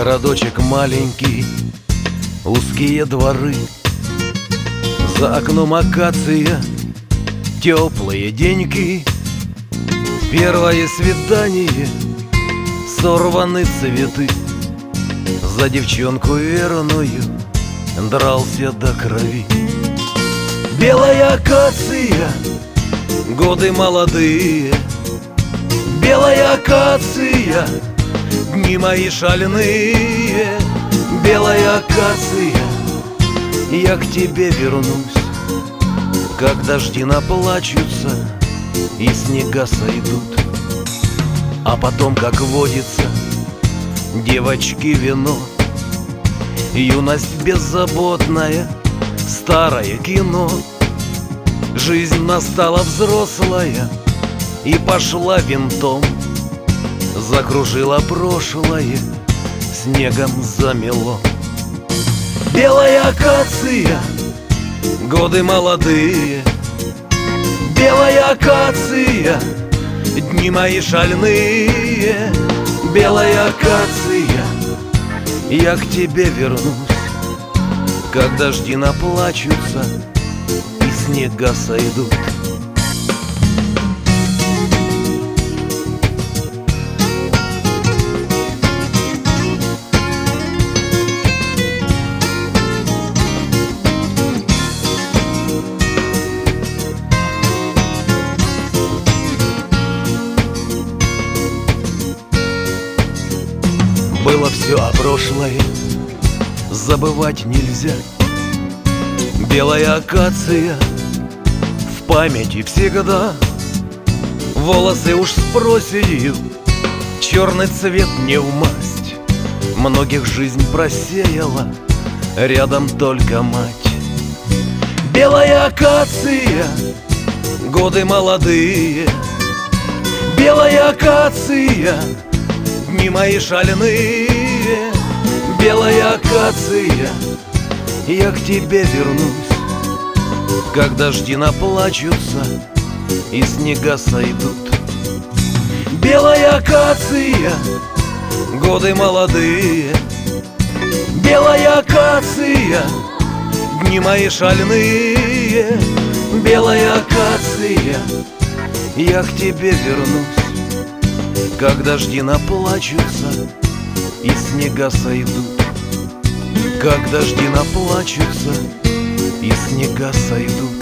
Городочек маленький, узкие дворы, за окном акация, теплые деньки. Первое свидание, сорваны цветы. За девчонку верную дрался до крови. Белая акация, годы молодые. Белая акация, дни мои шальные. Белая акация, я к тебе вернусь, как дожди наплачутся и снега сойдут. А потом, как водится, девочки, вино, юность беззаботная, старое кино. Жизнь настала взрослая и пошла винтом. Закружила прошлое, снегом замело. Белая акация, годы молодые. Белая акация, дни мои шальные. Белая акация, я к тебе вернусь, как дожди наплачутся и снега сойдут. Было все, а прошлое забывать нельзя. Белая акация в памяти всегда. Волосы уж с проседью, черный цвет не в масть. Многих жизнь просеяла, рядом только мать. Белая акация, годы молодые. Белая акация, дни мои шальные. Белая акация, я к тебе вернусь, как дожди наплачутся и снега сойдут. Белая акация, годы молодые. Белая акация, дни мои шальные. Белая акация, я к тебе вернусь, как дожди наплачутся и снега сойдут. Как дожди наплачутся и снега сойдут.